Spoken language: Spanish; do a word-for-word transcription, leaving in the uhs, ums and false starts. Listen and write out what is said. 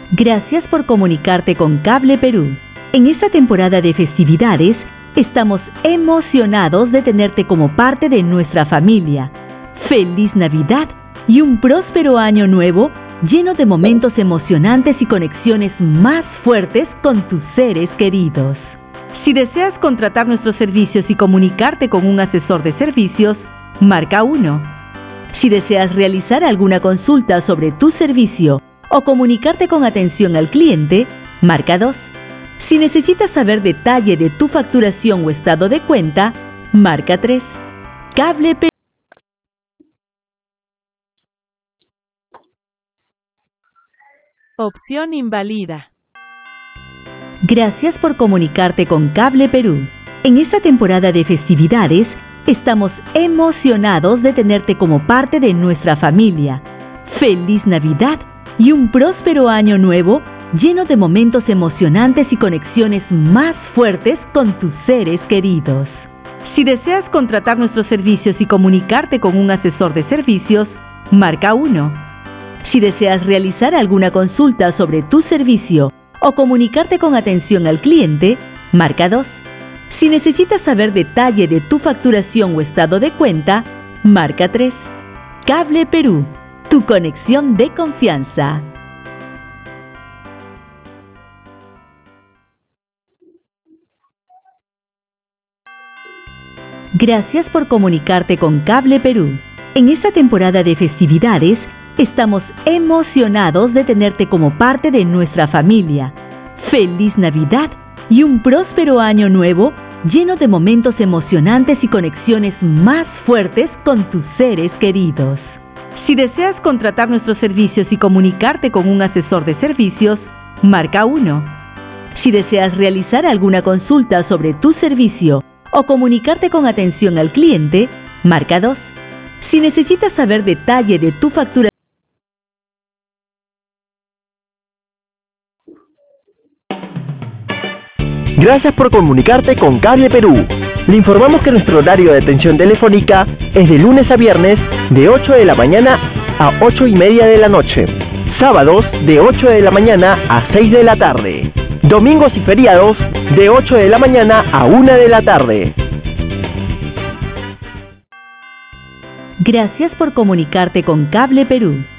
Gracias por comunicarte con Cable Perú. En esta temporada de festividades, estamos emocionados de tenerte como parte de nuestra familia. ¡Feliz Navidad y un próspero año nuevo lleno de momentos emocionantes y conexiones más fuertes con tus seres queridos! Si deseas contratar nuestros servicios y comunicarte con un asesor de servicios, marca uno. Si deseas realizar alguna consulta sobre tu servicio o comunicarte con atención al cliente, marca dos. Si necesitas saber detalle de tu facturación o estado de cuenta, marca tres. Cable Perú. Opción invalida. Gracias por comunicarte con Cable Perú. En esta temporada de festividades, estamos emocionados de tenerte como parte de nuestra familia. ¡Feliz Navidad y un próspero año nuevo lleno de momentos emocionantes y conexiones más fuertes con tus seres queridos! Si deseas contratar nuestros servicios y comunicarte con un asesor de servicios, marca uno. Si deseas realizar alguna consulta sobre tu servicio o comunicarte con atención al cliente, marca dos. Si necesitas saber detalle de tu facturación o estado de cuenta, marca tres. Cable Perú, tu conexión de confianza. Gracias por comunicarte con Cable Perú. En esta temporada de festividades, estamos emocionados de tenerte como parte de nuestra familia. ¡Feliz Navidad y un próspero año nuevo lleno de momentos emocionantes y conexiones más fuertes con tus seres queridos! Si deseas contratar nuestros servicios y comunicarte con un asesor de servicios, marca uno. Si deseas realizar alguna consulta sobre tu servicio o comunicarte con atención al cliente, marca dos. Si necesitas saber detalle de tu factura. Gracias por comunicarte con Cable Perú. Le informamos que nuestro horario de atención telefónica es de lunes a viernes de ocho de la mañana a ocho y media de la noche. Sábados de ocho de la mañana a seis de la tarde. Domingos y feriados de ocho de la mañana a una de la tarde. Gracias por comunicarte con Cable Perú.